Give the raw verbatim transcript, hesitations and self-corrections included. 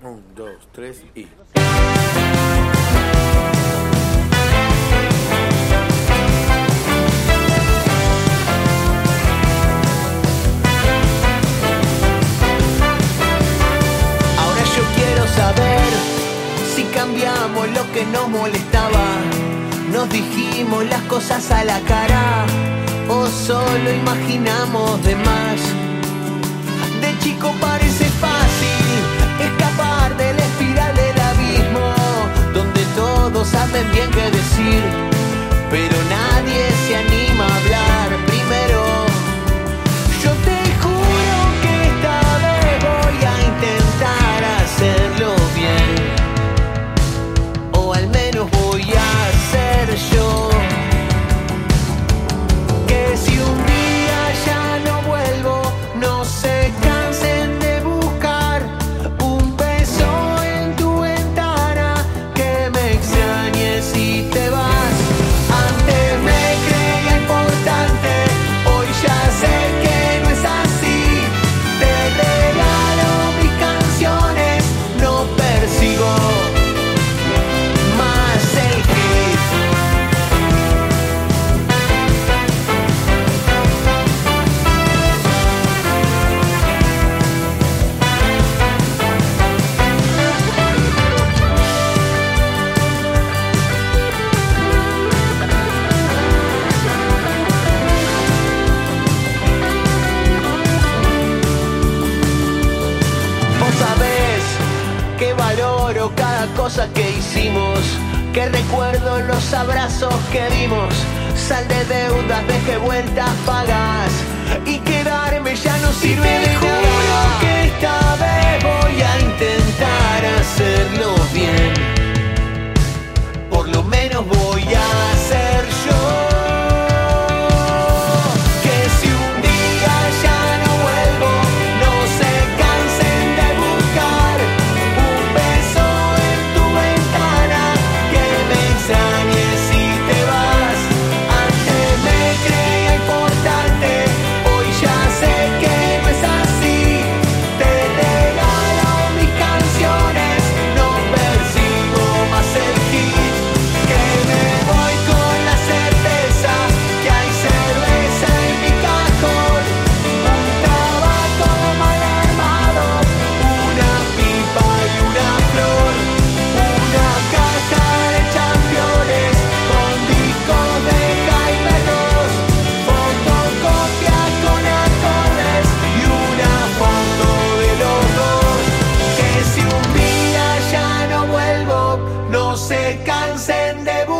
Un, dos, tres y... Ahora yo quiero saber si cambiamos lo que nos molestaba. Nos dijimos las cosas a la cara o solo imaginamos de más. De chico parece fácil escapar de la espiral del abismo, donde todos saben bien qué decir, pero nadie se anima a hablar primero. Yo te juro que esta vez voy a intentar hacerlo bien, o al menos voy a ser yo. Que si un día ya no vuelvo, no se cansen de buscar un beso en tu ventana, que me extrañes y te vas. Antes me creía importante, hoy ya sé que no es así. Te regalo mis canciones, no persigo más el hit. Vos sabés que valoro cada cosa que hicimos, que recuerdo los abrazos que dimos. Sal de deudas, deje vueltas pagas, y quedarme ya no sirve de nada. Juro que esta vez voy a intentar hacerlo bien, por lo menos voy a ser yo. Que si un día ya no vuelvo, no se cansen de buscar un beso en tu ventana, que me extrañes y te vas. Antes me creía importante, hoy ya sé que no es así. Te regalo mis canciones, no persigo más el hit. Que me voy con la certeza que hay cerveza en mi cajón, un tabaco mal armado, una pipa y una flor, una caja de championes con discos de Jaime Ross, fotocopias con acordes y una foto de los dos. Que si un día ya no vuelvo, no se cansen de